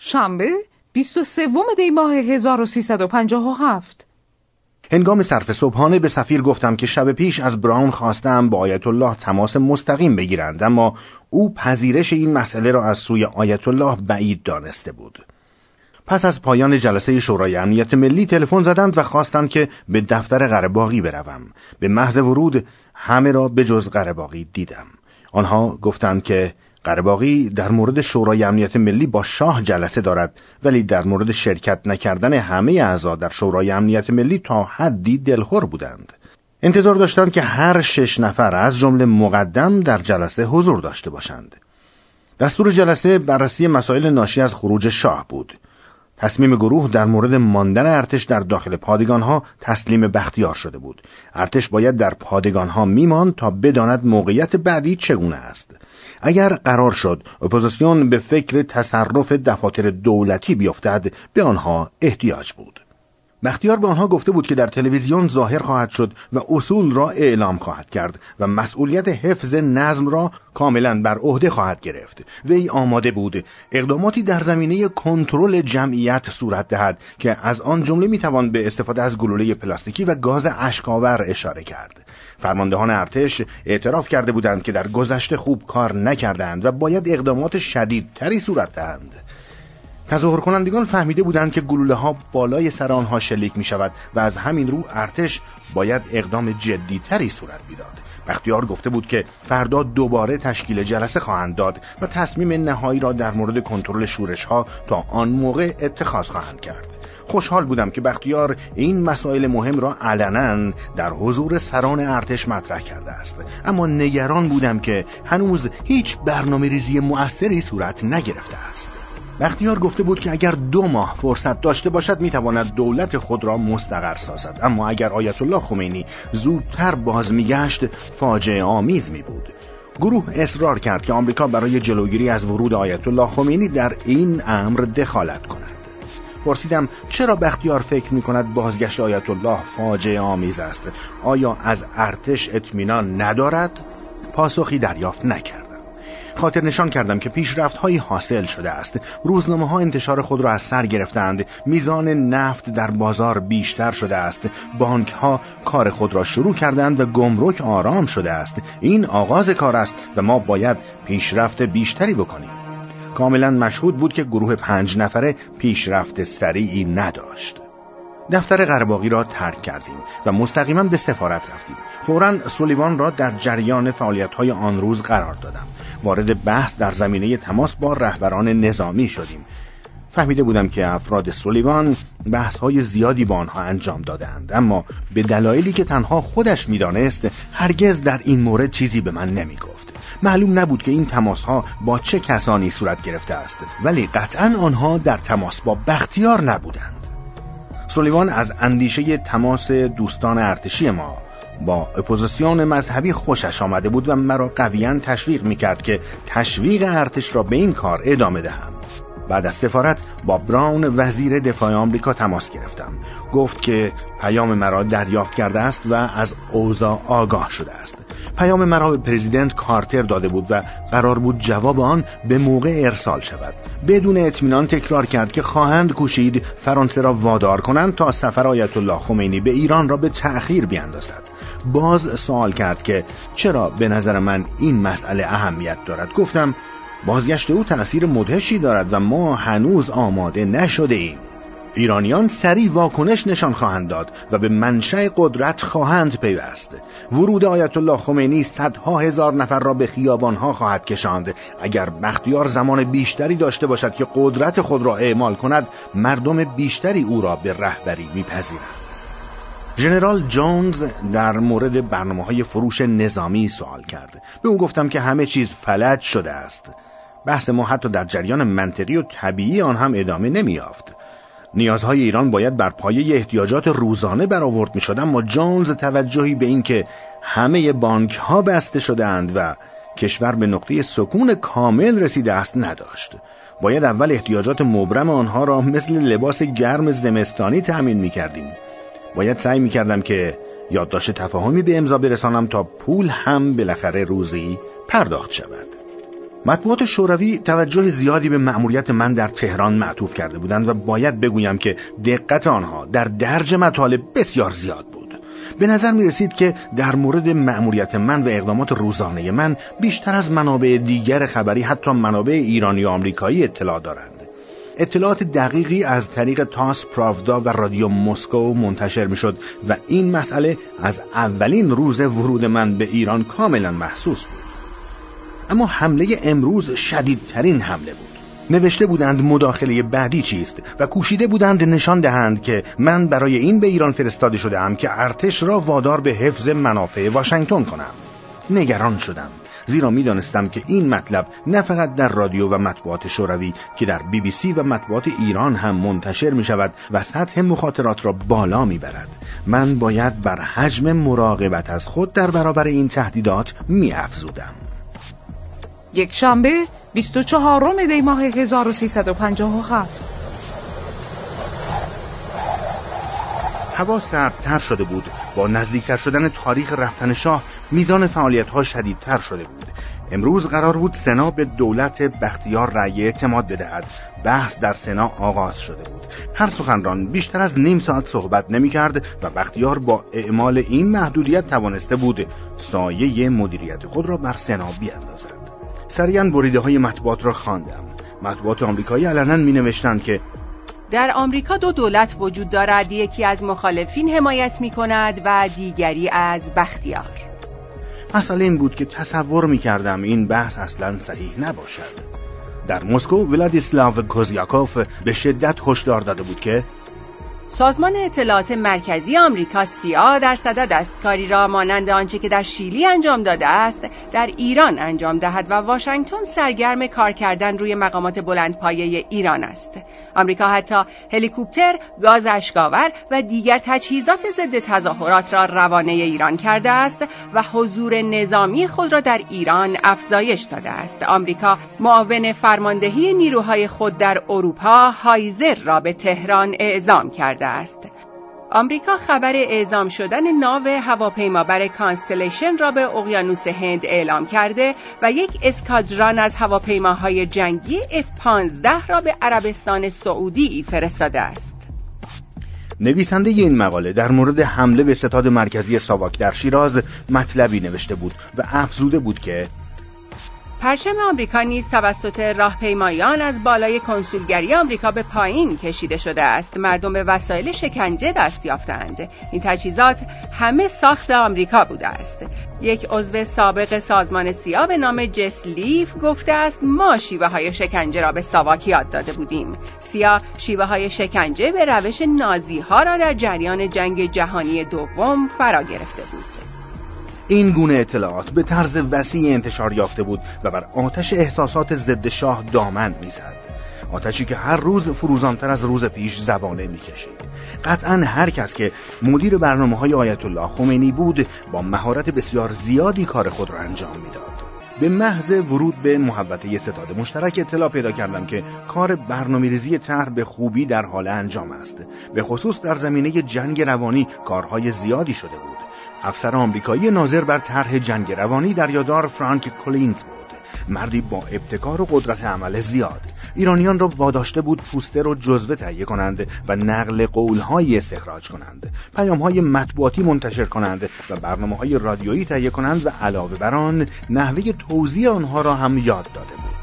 شنبه 23 دی ماه 1357. هنگام صرف صبحانه به سفیر گفتم که شب پیش از براون خواستم با آیت الله تماس مستقیم بگیرند، اما او پذیرش این مسئله را از سوی آیت الله بعید دانسته بود. پس از پایان جلسه شورای امنیت ملی تلفن زدند و خواستند که به دفتر قره‌باغی بروم. به محض ورود همه را به جز قره‌باغی دیدم. آنها گفتند که قره‌باغی در مورد شورای امنیت ملی با شاه جلسه دارد، ولی در مورد شرکت نکردن همه اعضا در شورای امنیت ملی تا حدی دلخور بودند. انتظار داشتند که هر 6 نفر از جمله مقدم در جلسه حضور داشته باشند. دستور جلسه بررسی مسائل ناشی از خروج شاه بود. تصمیم گروه در مورد ماندن ارتش در داخل پادگانها تسلیم بختیار شده بود. ارتش باید در پادگانها میماند تا بداند موقعیت بعدی چگونه است. اگر قرار شد اپوزیسیون به فکر تصرف دفاتر دولتی بیفتد، به آنها احتیاج بود. بختیار به آنها گفته بود که در تلویزیون ظاهر خواهد شد و اصول را اعلام خواهد کرد و مسئولیت حفظ نظم را کاملا بر عهده خواهد گرفت. وی آماده بود اقداماتی در زمینه کنترل جمعیت صورت دهد که از آن جمله میتوان به استفاده از گلوله پلاستیکی و گاز اشک‌آور اشاره کرد. فرماندهان ارتش اعتراف کرده بودند که در گذشته خوب کار نکردند و باید اقدامات شدیدتری صورت دهند. تظاهر کنندگان فهمیده بودند که گلوله ها بالای سر آنها شلیک می شود و از همین رو ارتش باید اقدام جدیتری صورت میداد. بختیار گفته بود که فردا دوباره تشکیل جلسه خواهند داد و تصمیم نهایی را در مورد کنترل شورش ها تا آن موقع اتخاذ خواهند کرد. خوشحال بودم که بختیار این مسائل مهم را علنا در حضور سران ارتش مطرح کرده است، اما نگران بودم که هنوز هیچ برنامه‌ریزی مؤثری صورت نگرفته است. بختیار گفته بود که اگر 2 ماه فرصت داشته باشد میتواند دولت خود را مستقر سازد، اما اگر آیت الله خمینی زودتر باز میگشت فاجعه آمیز می بود. گروه اصرار کرد که آمریکا برای جلوگیری از ورود آیت الله خمینی در این امر دخالت کند. پرسیدم چرا بختیار فکر می کند بازگشت آیت الله فاجعه آمیز است؟ آیا از ارتش اطمینان ندارد؟ پاسخی دریافت نکردم. خاطر نشان کردم که پیشرفت‌هایی حاصل شده است. روزنامه‌ها انتشار خود را از سر گرفتند. میزان نفت در بازار بیشتر شده است. بانک‌ها کار خود را شروع کردند و گمرک آرام شده است. این آغاز کار است و ما باید پیشرفت بیشتری بکنیم. کاملا مشهود بود که گروه 5 نفره پیشرفت سریعی نداشت. دفتر قره‌باغی را ترک کردیم و مستقیما به سفارت رفتیم. فوراً سولیوان را در جریان فعالیت‌های آن روز قرار دادم. وارد بحث در زمینه تماس با رهبران نظامی شدیم. فهمیده بودم که افراد سولیوان بحث‌های زیادی با آنها انجام دادند، اما به دلایلی که تنها خودش می‌دانست هرگز در این مورد چیزی به من نمی‌گفت. معلوم نبود که این تماس‌ها با چه کسانی صورت گرفته است، ولی قطعاً آنها در تماس با بختیار نبودند. سولیوان از اندیشه تماس دوستان ارتشی ما با اپوزیسیون مذهبی خوشش آمده بود و مرا قویاً تشویق می‌کرد که تشویق ارتش را به این کار ادامه دهم. بعد از سفارت با براون وزیر دفاع آمریکا تماس گرفتم. گفت که پیام مرا دریافت کرده است و از اوضاع آگاه شده است. پیام مرا به پرزیدنت کارتر داده بود و قرار بود جواب آن به موقع ارسال شود. بدون اطمینان تکرار کرد که خواهند کوشید فرانسه را وادار کنند تا سفر آیت الله خمینی به ایران را به تأخیر بیاندازد. باز سوال کرد که چرا به نظر من این مسئله اهمیت دارد. گفتم بازگشت او تأثیر مدهشی دارد و ما هنوز آماده نشده ایم. ایرانیان سریع واکنش نشان خواهند داد و به منشأ قدرت خواهند پیوست. ورود آیت الله خمینی صدها هزار نفر را به خیابانها خواهد کشاند. اگر بختیار زمان بیشتری داشته باشد که قدرت خود را اعمال کند، مردم بیشتری او را به رهبری میپذیرند. ژنرال جونز در مورد برنامه‌های فروش نظامی سوال کرد. به او گفتم که همه چیز فلج شده است. بحث ما حتی در جریان منطقی و طبیعی آن هم ادامه نمی‌یافت. نیازهای ایران باید بر پایه احتیاجات روزانه برآورد می‌شد، اما جونز توجهی به این که همه بانک‌ها بسته شده‌اند و کشور به نقطه سکون کامل رسیده است نداشت. باید اول احتیاجات مبرم آنها را مثل لباس گرم زمستانی تأمین می‌کردیم. باید سعی می‌کردم که یادداشت تفاهمی به امضا برسانم تا پول هم بالاخره روزی پرداخت شود. مطبوعات شوروی توجه زیادی به مأموریت من در تهران معطوف کرده بودند و باید بگویم که دقت آنها در درج مطالب بسیار زیاد بود. به نظر می رسید که در مورد مأموریت من و اقدامات روزانه من بیشتر از منابع دیگر خبری حتی منابع ایرانی و آمریکایی اطلاع دارند. اطلاعات دقیقی از طریق تاس پراودا و رادیو مسکو منتشر می شد و این مسئله از اولین روز ورود من به ایران کاملا محسوس بود. اما حمله امروز شدیدترین حمله بود. نوشته بودند مداخله بعدی چیست و کوشیده بودند نشان دهند که من برای این به ایران فرستاده شدم که ارتش را وادار به حفظ منافع واشنگتن کنم. نگران شدم، زیرا می دانستم که این مطلب نه فقط در رادیو و مطبوعات شوروی که در BBC و مطبوعات ایران هم منتشر می شود و سطح مخاطرات را بالا می برد. من باید بر حجم مراقبت از خود در برابر این تهدیدات می افزودم. یک شنبه 24 دی ماه 1357. هوا سردتر شده بود. با نزدیکتر شدن تاریخ رفتن شاه میزان فعالیت‌ها شدیدتر شده بود. امروز قرار بود سنا به دولت بختیار رأی اعتماد بدهد. بحث در سنا آغاز شده بود. هر سخنران بیشتر از نیم ساعت صحبت نمی‌کرد و بختیار با اعمال این محدودیت توانسته بود سایه مدیریت خود را بر سنا بیاندازد. سریعاً بریده‌های مطبوعات را خواندم. مطبوعات آمریکایی علناً می‌نوشتند که در آمریکا دو دولت وجود دارد، یکی از مخالفین حمایت می‌کند و دیگری از بختیار. مسئله این بود که تصور می‌کردم این بحث اصلاً صحیح نباشد. در مسکو ولادیسلاو کوزیاکوف به شدت هشدار داده بود که سازمان اطلاعات مرکزی آمریکا CIA در صدد دستکاری را مانند آنچه که در شیلی انجام داده است در ایران انجام دهد و واشنگتن سرگرم کار کردن روی مقامات بلندپایه ایران است. آمریکا حتی هلیکوپتر، گاز اشک‌آور و دیگر تجهیزات ضد تظاهرات را روانه ایران کرده است و حضور نظامی خود را در ایران افزایش داده است. آمریکا معاون فرماندهی نیروهای خود در اروپا هایزر را به تهران اعزام کرده است. آمریکا خبر اعزام شدن ناو هواپیمابر کانستلیشن را به اقیانوس هند اعلام کرده و یک اسکادران از هواپیماهای جنگی F-15 را به عربستان سعودی فرستاده است. نویسنده این مقاله در مورد حمله به ستاد مرکزی ساواک در شیراز مطلبی نوشته بود و افزوده بود که پرچم آمریکا نیز توسط راهپیمایان از بالای کنسولگری آمریکا به پایین کشیده شده است. مردم به وسایل شکنجه دست یافتند. این تجهیزات همه ساخت آمریکا بوده است. یک عضو سابق سازمان CIA به نام جس لیف گفته است ما شیوه های شکنجه را به ساواک یاد داده بودیم. CIA شیوه های شکنجه به روش نازی ها را در جریان جنگ جهانی دوم فرا گرفته بود. این گونه اطلاعات به طرز وسیع انتشار یافته بود و بر آتش احساسات ضد شاه دامن می‌زد. آتشی که هر روز فروزانتر از روز پیش زبانه می‌کشید. قطعاً هر کس که مدیر برنامه‌های آیت الله خمینی بود با مهارت بسیار زیادی کار خود را انجام می‌داد. به محض ورود به محوطه ستاد مشترک اطلاع پیدا کردم که کار برنامه‌ریزی طرح به خوبی در حال انجام است. به خصوص در زمینه جنگ روانی کارهای زیادی شده بود. افسر آمریکایی ناظر بر طرح جنگ روانی دریادار فرانک کولینز بود. مردی با ابتکار و قدرت عمل زیاد. ایرانیان را واداشته بود پوستر و جزوه تهیه کنند و نقل قول‌های استخراج کنند، پیام‌های مطبوعاتی منتشر کنند و برنامه‌های رادیویی تهیه کنند و علاوه بر آن نحوه توزیع آنها را هم یاد داده بود.